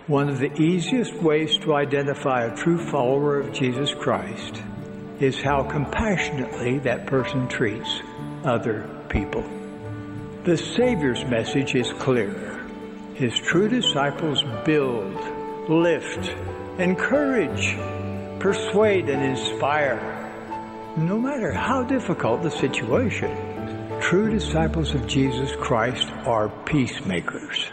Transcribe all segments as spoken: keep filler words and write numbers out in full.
One of the easiest ways to identify a true follower of Jesus Christ is how compassionately that person treats other people. The Savior's message is clear. His true disciples build, lift, encourage, persuade, and inspire. No matter how difficult the situation, true disciples of Jesus Christ are peacemakers.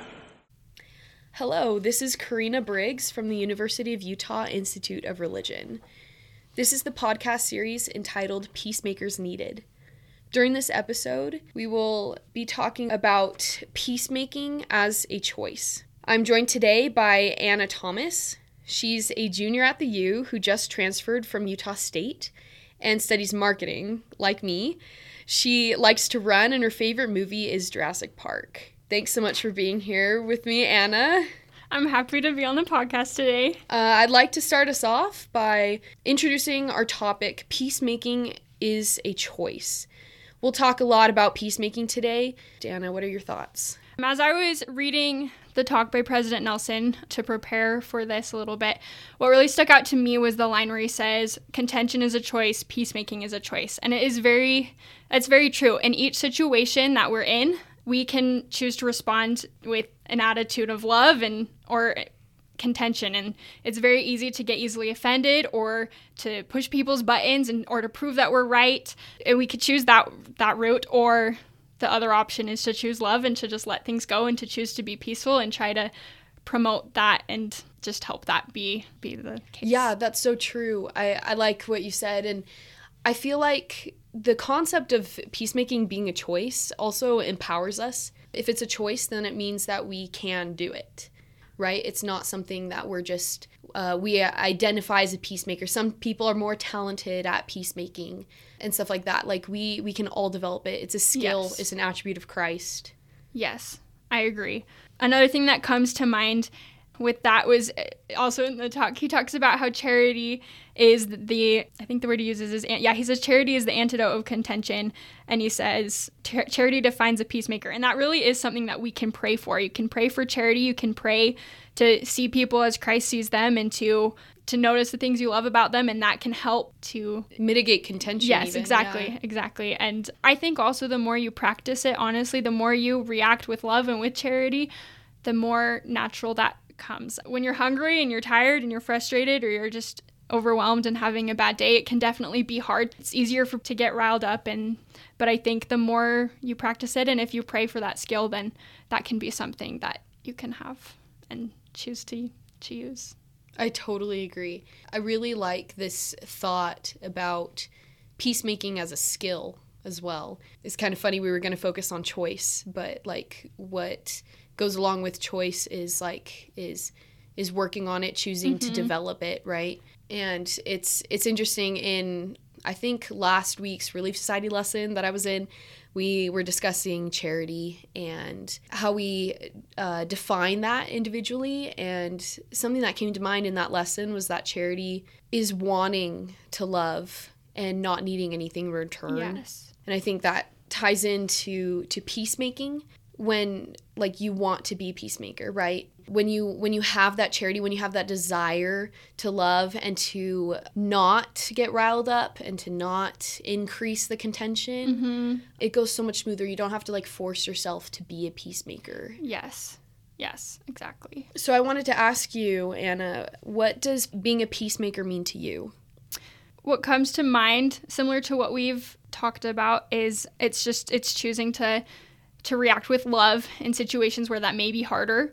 Hello, this is Karina Briggs from the University of Utah Institute of Religion. This is the podcast series entitled Peacemakers Needed. During this episode, we will be talking about peacemaking as a choice. I'm joined today by Anna Thomas. She's a junior at the U who just transferred from Utah State and studies marketing, like me. She likes to run, and her favorite movie is Jurassic Park. Thanks so much for being here with me, Anna. I'm happy to be on the podcast today. Uh, I'd like to start us off by introducing our topic, Peacemaking is a Choice. We'll talk a lot about peacemaking today. Anna, what are your thoughts? As I was reading the talk by President Nelson to prepare for this a little bit, what really stuck out to me was the line where he says, contention is a choice, peacemaking is a choice. And it is very, it's very true. In each situation that we're in, we can choose to respond with an attitude of love and or contention, and it's very easy to get easily offended or to push people's buttons and or to prove that we're right. And we could choose that that route, or the other option is to choose love and to just let things go and to choose to be peaceful and try to promote that and just help that be be the case. Yeah, that's so true. I, I like what you said, and I feel like the concept of peacemaking being a choice also empowers us. If it's a choice, then it means that we can do it, right? It's not something that we're just, uh, we identify as a peacemaker. Some people are more talented at peacemaking and stuff like that. Like, we, we can all develop it. It's a skill. Yes. It's an attribute of Christ. Yes, I agree. Another thing that comes to mind with that was also in the talk, he talks about how charity is the, I think the word he uses is, yeah, he says charity is the antidote of contention, and he says char- charity defines a peacemaker, and that really is something that we can pray for. You can pray for charity, you can pray to see people as Christ sees them, and to to notice the things you love about them, and that can help to mitigate contention. Yes, even. exactly, yeah. exactly. And I think also the more you practice it, honestly, the more you react with love and with charity, the more natural that comes. When you're hungry and you're tired and you're frustrated or you're just overwhelmed and having a bad day, it can definitely be hard. It's easier for, to get riled up, and but I think the more you practice it, and if you pray for that skill, then that can be something that you can have and choose to to use. I totally agree. I really like this thought about peacemaking as a skill as well. It's kind of funny, we were going to focus on choice, but like what goes along with choice is like is is working on it, choosing mm-hmm. to develop it, right? And it's it's interesting. In I think last week's Relief Society lesson that I was in, we were discussing charity and how we uh, define that individually. And something that came to mind in that lesson was that charity is wanting to love and not needing anything in return. Yes. And I think that ties into to peacemaking. When like you want to be a peacemaker, right? When you when you have that charity, when you have that desire to love and to not get riled up and to not increase the contention, Mm-hmm. it goes so much smoother. You don't have to like force yourself to be a peacemaker. Yes. Yes, exactly. So I wanted to ask you, Anna, what does being a peacemaker mean to you? What comes to mind, similar to what we've talked about, is it's just it's choosing to to react with love in situations where that may be harder.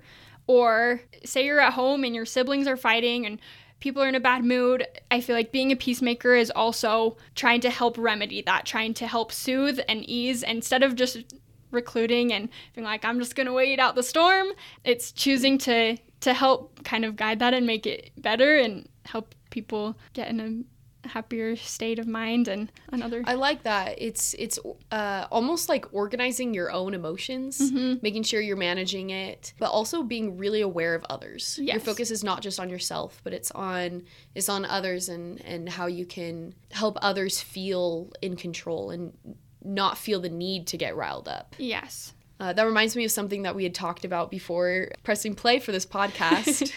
Or say you're at home and your siblings are fighting and people are in a bad mood. I feel like being a peacemaker is also trying to help remedy that, trying to help soothe and ease instead of just recluding and being like, I'm just going to wait out the storm. It's choosing to to help kind of guide that and make it better and help people get in a happier state of mind and another. I like that. It's it's uh, almost like organizing your own emotions, mm-hmm. making sure you're managing it, but also being really aware of others. Yes. Your focus is not just on yourself, but it's on it's on others and, and how you can help others feel in control and not feel the need to get riled up. Yes. Uh, that reminds me of something that we had talked about before pressing play for this podcast.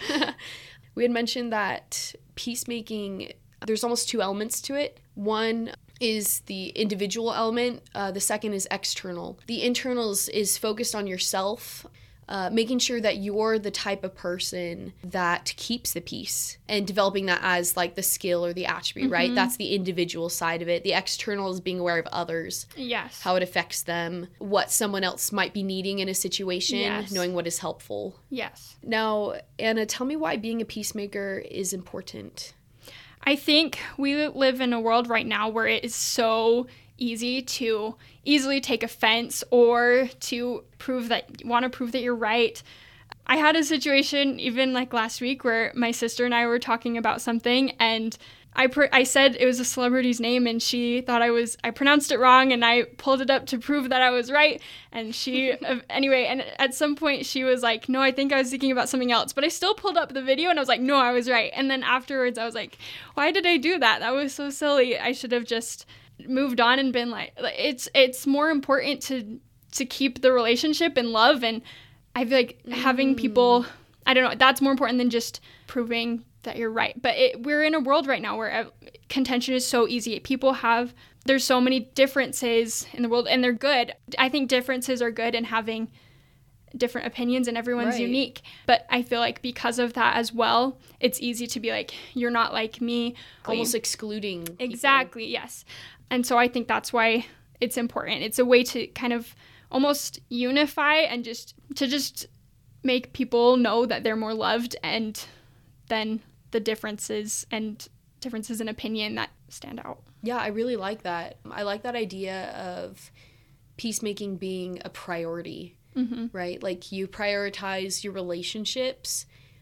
We had mentioned that peacemaking, there's almost two elements to it. One is the individual element. Uh, the second is external. The internal is, is focused on yourself, uh, making sure that you're the type of person that keeps the peace and developing that as like the skill or the attribute, mm-hmm. right? That's the individual side of it. The external is being aware of others. Yes. How it affects them, what someone else might be needing in a situation, yes. knowing what is helpful. Yes. Now, Anna, tell me why being a peacemaker is important. I think we live in a world right now where it is so easy to easily take offense or to prove that want to prove that you're right. I had a situation even like last week where my sister and I were talking about something, and I pr- I said it was a celebrity's name, and she thought I was I pronounced it wrong, and I pulled it up to prove that I was right. And she uh, anyway, and at some point she was like, "No, I think I was thinking about something else." But I still pulled up the video, and I was like, "No, I was right." And then afterwards, I was like, "Why did I do that? That was so silly. I should have just moved on and been like, it's it's more important to to keep the relationship and love." And I feel like mm. having people, I don't know, that's more important than just proving that you're right. But it, we're in a world right now where contention is so easy. People have, there's so many differences in the world, and they're good. I think differences are good, and having different opinions, and everyone's right. unique. But I feel like because of that as well, it's easy to be like, you're not like me. Almost excluding people. Exactly, yes. And so I think that's why it's important. It's a way to kind of almost unify and just to just make people know that they're more loved, and then the differences and differences in opinion that stand out. Yeah, I really like that. I like that idea of peacemaking being a priority, mm-hmm. right? Like you prioritize your relationships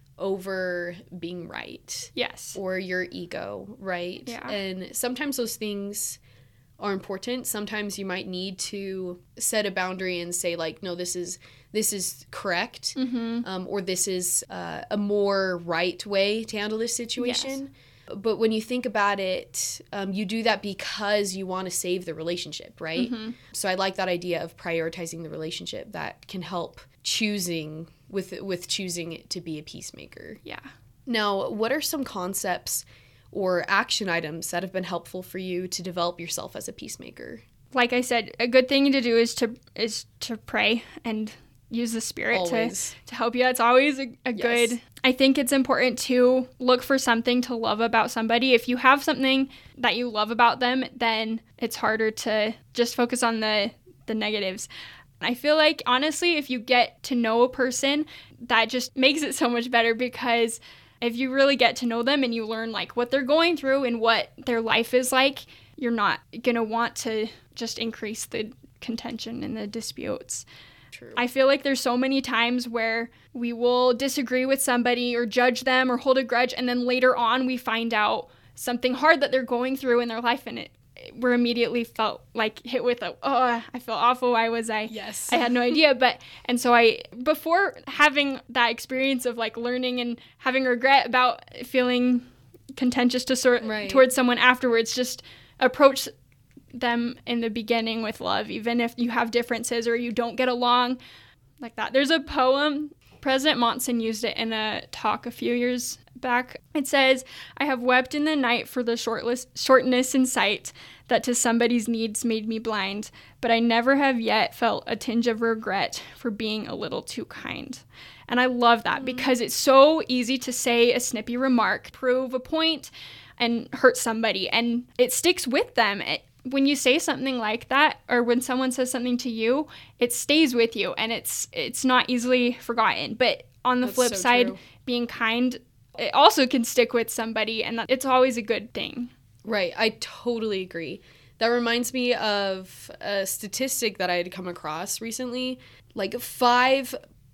over being right. Yes. Or your ego, right? Yeah. And sometimes those things are important. Sometimes you might need to set a boundary and say like, no, this is this is correct, mm-hmm. um, or this is uh, a more right way to handle this situation. Yes. But when you think about it, um, you do that because you want to save the relationship, right? Mm-hmm. So I like that idea of prioritizing the relationship. That can help choosing with with choosing to be a peacemaker. Yeah. Now, what are some concepts or action items that have been helpful for you to develop yourself as a peacemaker? Like I said, a good thing to do is to is to pray and use the Spirit to, to help you. It's always a, a yes. good... I think it's important to look for something to love about somebody. If you have something that you love about them, then it's harder to just focus on the, the negatives. I feel like, honestly, if you get to know a person, that just makes it so much better, because if you really get to know them and you learn like what they're going through and what their life is like, you're not going to want to just increase the contention and the disputes. True. I feel like there's so many times where we will disagree with somebody or judge them or hold a grudge, and then later on we find out something hard that they're going through in their life, and it we're immediately felt like hit with a, oh, I feel awful. Why was I? Yes. I had no idea. But, and so I, before having that experience of like learning and having regret about feeling contentious to sort right. towards someone afterwards, just approach them in the beginning with love, even if you have differences or you don't get along like that. There's a poem, President Monson used it in a talk a few years back. It says, "I have wept in the night for the shortless, shortness in sight that to somebody's needs made me blind, but I never have yet felt a tinge of regret for being a little too kind." And I love that, mm-hmm. because it's so easy to say a snippy remark, prove a point, and hurt somebody, and it sticks with them. It, when you say something like that, or when someone says something to you, it stays with you, and it's it's not easily forgotten. But on the That's flip so side, true. being kind, it also can stick with somebody, and that, it's always a good thing. Right. I totally agree. That reminds me of a statistic that I had come across recently. Like five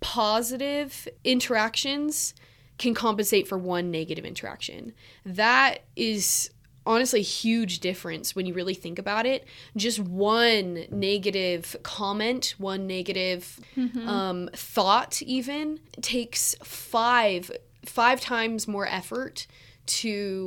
positive interactions can compensate for one negative interaction. That is honestly a huge difference when you really think about it. Just one negative comment, one negative mm-hmm. um, thought even takes five five times more effort to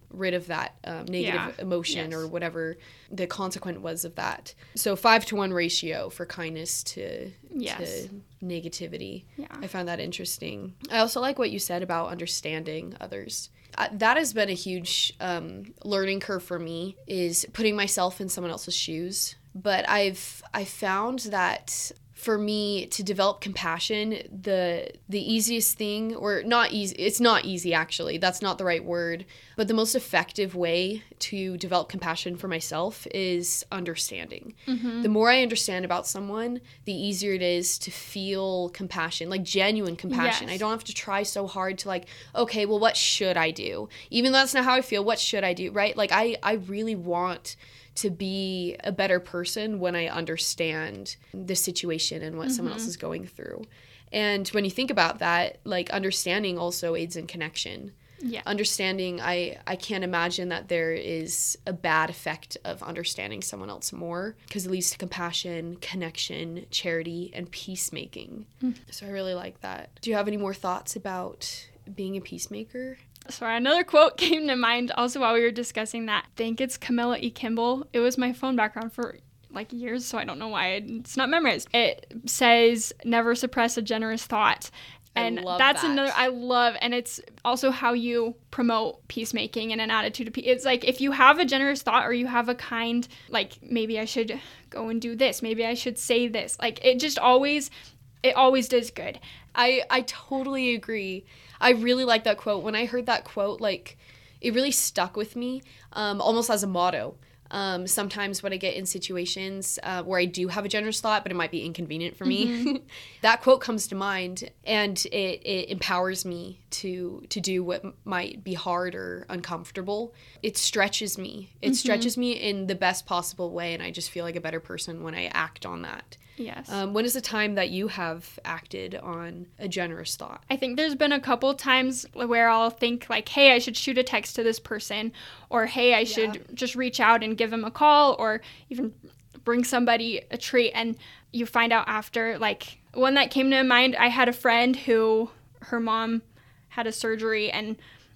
rid of that um, negative Yeah. emotion Yes. or whatever the consequent was of that. So five to one ratio for kindness to, Yes. to negativity. Yeah. I found that interesting. I also like what you said about understanding others. Uh, that has been a huge um, learning curve for me, is putting myself in someone else's shoes. But I've I found that for me to develop compassion, the the easiest thing, or not easy, it's not easy actually, that's not the right word, but the most effective way to develop compassion for myself is understanding. Mm-hmm. The more I understand about someone, the easier it is to feel compassion, like genuine compassion. Yes. I don't have to try so hard to like, okay, well, what should I do? Even though that's not how I feel, what should I do, right? Like I, I really want to be a better person when I understand the situation and what mm-hmm. someone else is going through. And when you think about that, like understanding also aids in connection. Yeah. Understanding, I, I can't imagine that there is a bad effect of understanding someone else more, because it leads to compassion, connection, charity, and peacemaking. Mm. So I really like that. Do you have any more thoughts about being a peacemaker? Sorry, another quote came to mind also while we were discussing that. I think it's Camilla E. Kimball. It was my phone background for like years, so I don't know why it's not memorized. It says, never suppress a generous thought. And I love that's that. another I love, and it's also how you promote peacemaking and an attitude of peace. It's like if you have a generous thought, or you have a kind, like maybe I should go and do this, maybe I should say this. Like it just always, it always does good. I, I totally agree. I really like that quote. When I heard that quote, like, it really stuck with me, um, almost as a motto. Um, sometimes when I get in situations uh, where I do have a generous thought, but it might be inconvenient for me, mm-hmm. that quote comes to mind, and it, it empowers me to to do what m- might be hard or uncomfortable. It stretches me. It mm-hmm. stretches me in the best possible way, and I just feel like a better person when I act on that. Yes. Um, when is the time that you have acted on a generous thought? I think there's been a couple times where I'll think like, hey, I should shoot a text to this person, or hey, I should yeah. just reach out and give them a call, or even bring somebody a treat. And you find out after, like, one that came to mind, I had a friend who, her mom had a surgery, and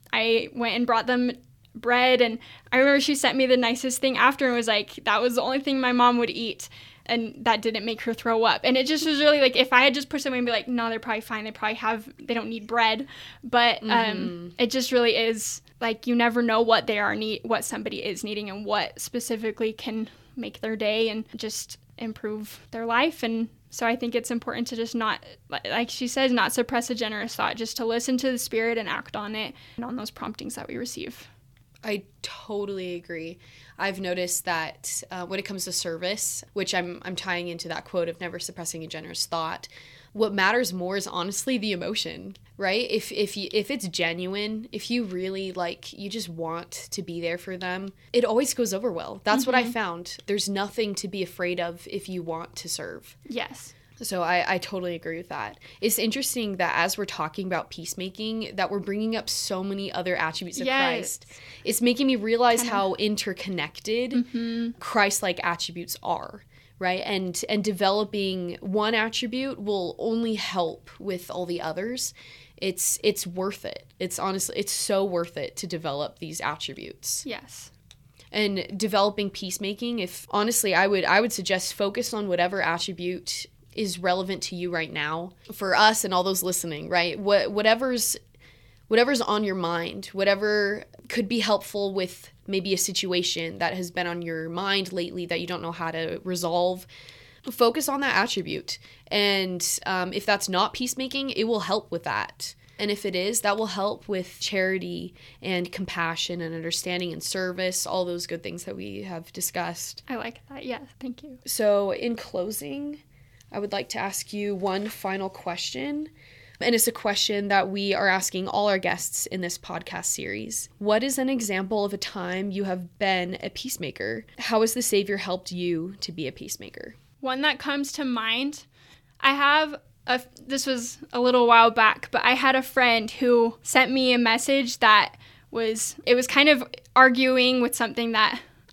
I went and brought them bread, and I remember she sent me the nicest thing after and was like, that was the only thing my mom would eat. And that didn't make her throw up. And it just was really like, if I had just pushed somebody and be like, no, they're probably fine. They probably have, they don't need bread. But um, mm-hmm. it just really is like, you never know what they are need, what somebody is needing, and what specifically can make their day and just improve their life. And so I think it's important to just not, like she says, not suppress a generous thought, just to listen to the Spirit and act on it and on those promptings that we receive. I totally agree. I've noticed that uh, when it comes to service, which I'm I'm tying into that quote of never suppressing a generous thought, what matters more is honestly the emotion, right? If if you, if it's genuine, if you really like, you just want to be there for them, it always goes over well. That's mm-hmm. what I found. There's nothing to be afraid of if you want to serve. Yes. So I, I totally agree with that. It's interesting that as we're talking about peacemaking, that we're bringing up so many other attributes of yes. Christ. It's making me realize Kinda. how interconnected mm-hmm. Christ-like attributes are, right? And and developing one attribute will only help with all the others. It's it's worth it. It's honestly, it's so worth it to develop these attributes. Yes. And developing peacemaking, if honestly, I would I would suggest focus on whatever attribute is relevant to you right now. For us and all those listening, right? What whatever's whatever's on your mind, whatever could be helpful with maybe a situation that has been on your mind lately that you don't know how to resolve, focus on that attribute. And um, if that's not peacemaking, it will help with that. And if it is, that will help with charity and compassion and understanding and service, all those good things that we have discussed. I like that. Yeah, thank you. So in closing, I would like to ask you one final question, and it's a question that we are asking all our guests in this podcast series. What is an example of a time you have been a peacemaker? How has the Savior helped you to be a peacemaker? One that comes to mind, I have, a, this was a little while back, but I had a friend who sent me a message that was, it was kind of arguing with something that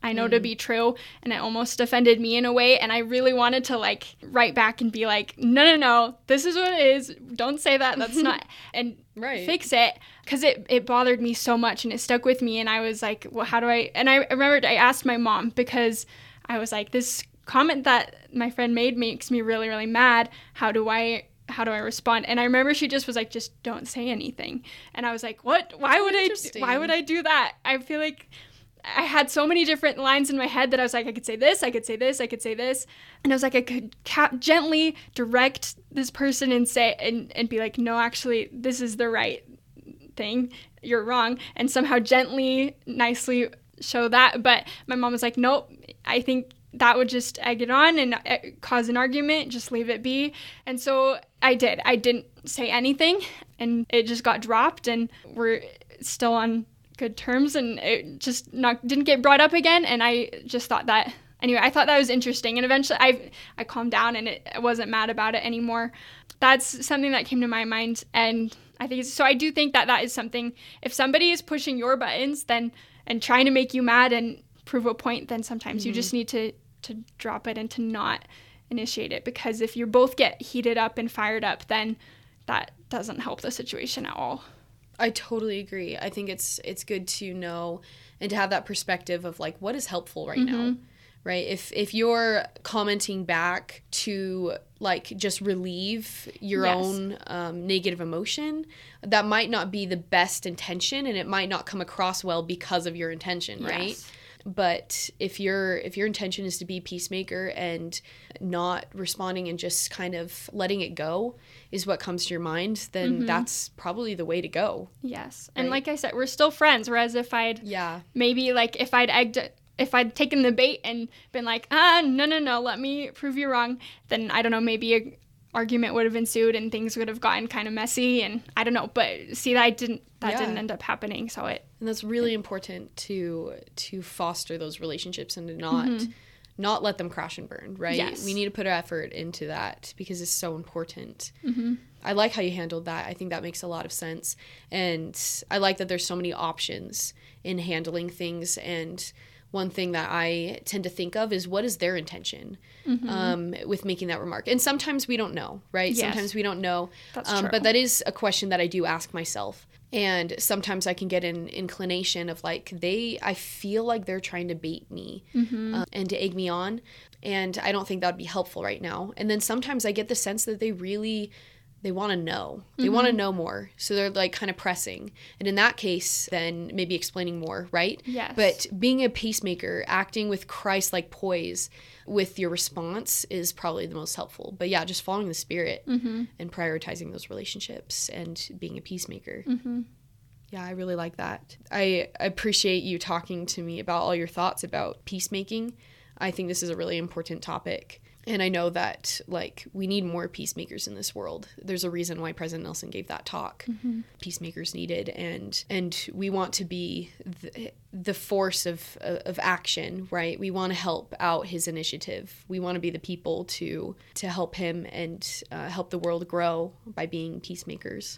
I know mm. to be true, and it almost offended me in a way, and I really wanted to like write back and be like, no, no, no, this is what it is. Don't say that. That's not, and right. fix it, because it, it bothered me so much, and it stuck with me, and I was like, well, how do I, and I remembered I asked my mom, because I was like, this comment that my friend made makes me really, really mad. How do I how do I respond? And I remember she just was like, just don't say anything. And I was like, what? Why would I why would I do that? I feel like I had so many different lines in my head that I was like, I could say this, I could say this, I could say this. And I was like, I could ca- gently direct this person and say and, and be like, no, actually, this is the right thing. You're wrong. And somehow gently, nicely show that. But my mom was like, nope, I think that would just egg it on and cause an argument. Just leave it be. And so I did. I didn't say anything, and it just got dropped, and we're still on good terms, and it just not didn't get brought up again. And I just thought that anyway. I thought that was interesting, and eventually I I calmed down, and it, I wasn't mad about it anymore. That's something that came to my mind, and I think it's, so. I do think that that is something. If somebody is pushing your buttons, then and trying to make you mad and prove a point, then sometimes mm-hmm. you just need to to drop it and to not initiate it, because if you both get heated up and fired up, then that doesn't help the situation at all. I totally agree. I think it's it's good to know and to have that perspective of like, what is helpful right mm-hmm. now, right? If if you're commenting back to like just relieve your yes. own um, negative emotion, that might not be the best intention, and it might not come across well because of your intention, right? Yes. But if your if your intention is to be peacemaker and not responding and just kind of letting it go is what comes to your mind, then mm-hmm. that's probably the way to go. Yes. Right? And like I said, we're still friends. Whereas if I'd yeah. maybe like if I'd egged if I'd taken the bait and been like, ah, no, no, no, let me prove you wrong, then I don't know, maybe a argument would have ensued and things would have gotten kind of messy, and I don't know, but see, that didn't that yeah. didn't end up happening. So it and that's really it, important to to foster those relationships and to not mm-hmm. not let them crash and burn, right? Yes. We need to put our effort into that because it's so important. Mm-hmm. I like how you handled that. I think that makes a lot of sense, and I like that there's so many options in handling things. And one thing that I tend to think of is, what is their intention mm-hmm. um, with making that remark? And sometimes we don't know, right? Yes. Sometimes we don't know. That's um, true. But that is a question that I do ask myself. And sometimes I can get an inclination of like, they, I feel like they're trying to bait me mm-hmm. um, and to egg me on. And I don't think that would be helpful right now. And then sometimes I get the sense that they really... they want to know. They mm-hmm. want to know more. So they're like kind of pressing. And in that case, then maybe explaining more, right? Yes. But being a peacemaker, acting with Christ-like poise with your response is probably the most helpful. But yeah, just following the Spirit mm-hmm. and prioritizing those relationships and being a peacemaker. Mm-hmm. Yeah, I really like that. I appreciate you talking to me about all your thoughts about peacemaking. I think this is a really important topic. And I know that, like, we need more peacemakers in this world. There's a reason why President Nelson gave that talk. Mm-hmm. Peacemakers needed. And and we want to be the, the force of, of action, right? We want to help out his initiative. We want to be the people to, to help him and uh, help the world grow by being peacemakers.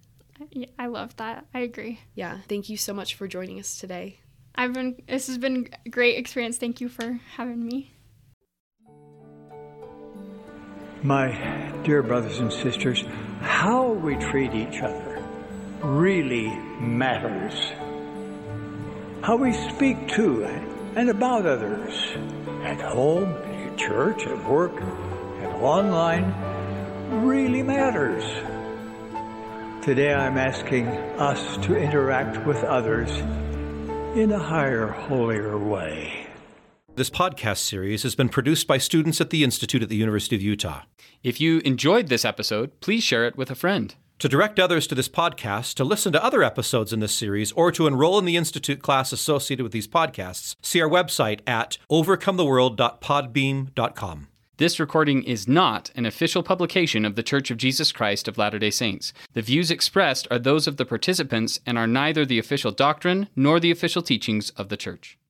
Yeah, I love that. I agree. Yeah. Thank you so much for joining us today. I've been, this has been a great experience. Thank you for having me. My dear brothers and sisters, how we treat each other really matters. How we speak to and about others at home, at church, at work, and online really matters. Today I'm asking us to interact with others in a higher, holier way. This podcast series has been produced by students at the Institute at the University of Utah. If you enjoyed this episode, please share it with a friend. To direct others to this podcast, to listen to other episodes in this series, or to enroll in the Institute class associated with these podcasts, see our website at overcome the world dot podbean dot com. This recording is not an official publication of The Church of Jesus Christ of Latter-day Saints. The views expressed are those of the participants and are neither the official doctrine nor the official teachings of the Church.